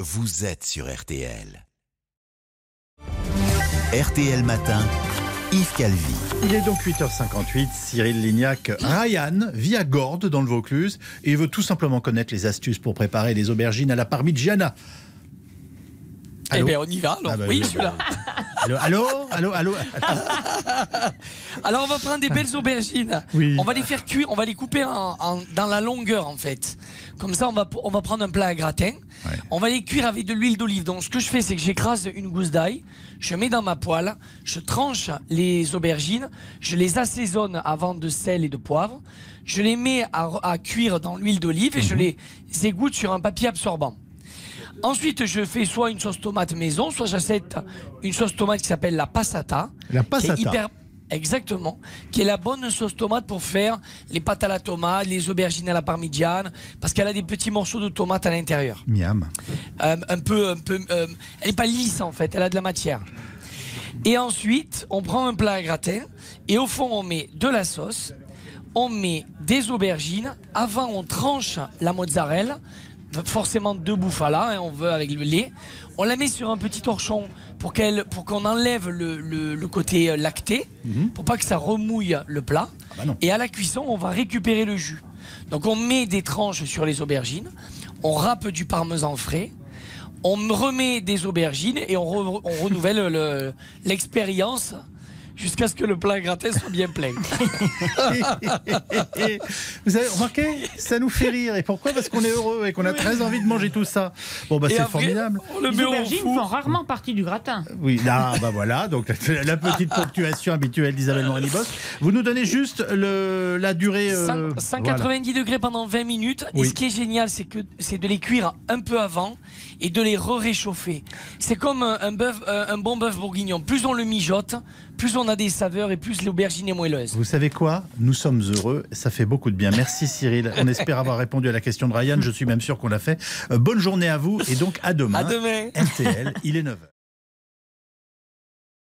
vous êtes sur RTL. RTL Matin, Yves Calvi. Il est donc 8h58, Cyril Lignac. Ryan vit à Gordes, dans le Vaucluse, et il veut tout simplement connaître les astuces pour préparer des aubergines à la parmigiana. Eh bien, on y va, alors. Ah bah, oui, celui-là. Allô. Alors, on va prendre des belles aubergines. Oui. On va les faire cuire, on va les couper dans la longueur, en fait. Comme ça, on va prendre un plat à gratin. Ouais. On va les cuire avec de l'huile d'olive. Donc, ce que je fais, c'est que j'écrase une gousse d'ail, je mets dans ma poêle, je tranche les aubergines, je les assaisonne avant de sel et de poivre, je les mets à cuire dans l'huile d'olive et je les égoutte sur un papier absorbant. Ensuite, je fais soit une sauce tomate maison, soit j'achète une sauce tomate qui s'appelle la passata. La passata. Exactement, qui est la bonne sauce tomate pour faire les pâtes à la tomate, les aubergines à la parmigiane, parce qu'elle a des petits morceaux de tomate à l'intérieur. Miam. Elle n'est pas lisse en fait, elle a de la matière. Et ensuite, on prend un plat à gratin et au fond, on met de la sauce, on met des aubergines. Avant, on tranche la mozzarella, forcément de bouffala, on veut avec le lait. On la met sur un petit torchon pour qu'on enlève le côté lacté, pour pas que ça remouille le plat. Ah bah non. Et à la cuisson, on va récupérer le jus. Donc on met des tranches sur les aubergines, on râpe du parmesan frais, on remet des aubergines et on renouvelle l'expérience jusqu'à ce que le plat gratin soit bien plein. Vous avez remarqué, ça nous fait rire. Et pourquoi? Parce qu'on est heureux et qu'on a très envie de manger tout ça. Bon, bah Et c'est après, formidable. on le Les met au aubergines four. font rarement partie du gratin. Oui, là, bah voilà, donc la petite ponctuation habituelle d'Isabelle Morini-Bosse. Vous nous donnez juste la durée. 190 degrés pendant 20 minutes. Oui. Et ce qui est génial, c'est de les cuire un peu avant et de les réchauffer. C'est comme un bon bœuf bourguignon. Plus on le mijote, plus on a des saveurs et plus l'aubergine est moelleuse. Vous savez quoi? Nous sommes heureux, ça fait beaucoup de bien. Merci Cyril. On espère avoir répondu à la question de Ryan. Je suis même sûr qu'on l'a fait. Bonne journée à vous et donc à demain. À demain. RTL, il est 9h.